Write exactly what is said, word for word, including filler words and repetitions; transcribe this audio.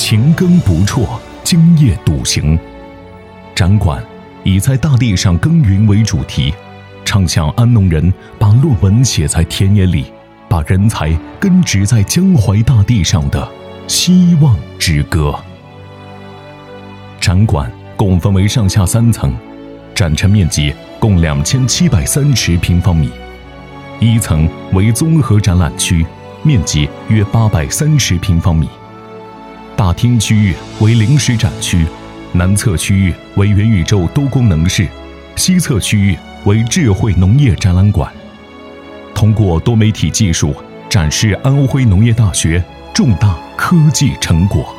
勤耕不辍，今夜笃行。展馆以在大地上耕耘为主题，唱响安农人把论文写在田野里，把人才根植在江淮大地上的希望之歌。展馆共分为上下三层，展陈面积共两千七百三十平方米。一层为综合展览区，面积约八百三十平方米。大厅区域为临时展区，南侧区域为元宇宙多功能室，西侧区域为智慧农业展览馆。通过多媒体技术展示安徽农业大学重大科技成果。